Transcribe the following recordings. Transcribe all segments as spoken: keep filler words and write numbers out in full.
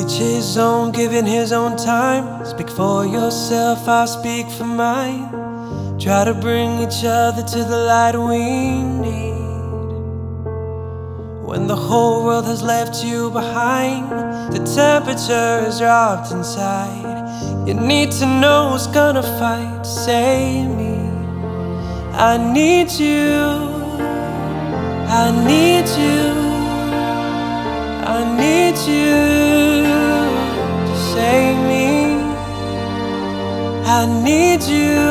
each his own, given his own time. Speak for yourself, I'll speak for mine. Try to bring each other to the light we need. When the whole world has left you behind, the temperature has dropped inside. You need to know who's gonna fight to save me. I need you, I need you, I need you to save me. I need you,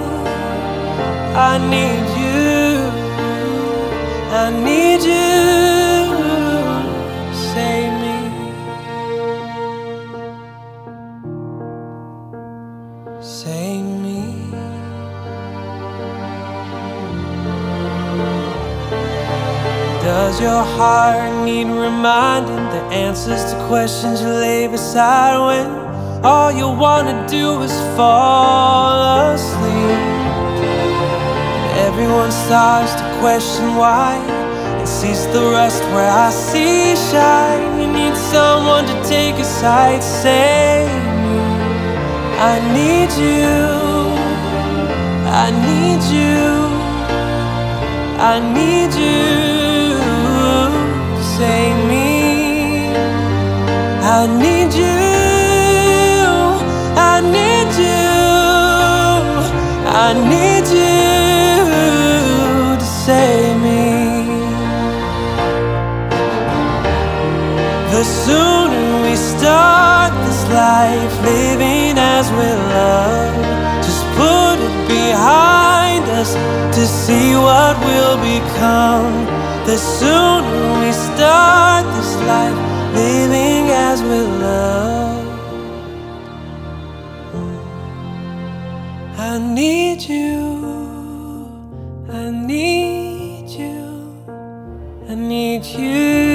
I need you, I need you to save me. Save me. Does your heart need reminding the answers to questions you lay beside when all you wanna do is fall asleep? Everyone starts to question why and sees the rust where I see shine. You need someone to take a side, save me. I need you, I need you, I need you to save me. I need you, I need you, I need you to save me. The sooner we start this life, living as we love, just put it behind us to see what we'll become. The sooner we start this life, living as we love. I need you, I need you, I need you.